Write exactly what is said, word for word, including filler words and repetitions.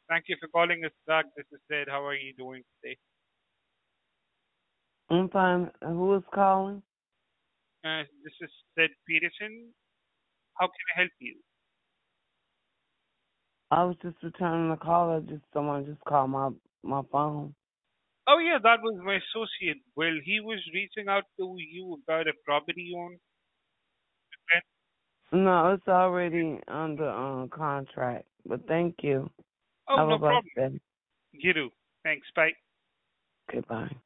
Thank you for calling us back. This is Sid. How are you doing today? I'm fine. Who is calling? Uh, this is Sid Peterson. How can I help you? I was just returning the call. I just someone just called my my phone. Oh yeah, that was my associate. Well, he was reaching out to you about a property you own. Okay. No, it's already under um, contract. But thank you. Oh, Have a no blessed problem. day. You do. Thanks. Bye. Goodbye.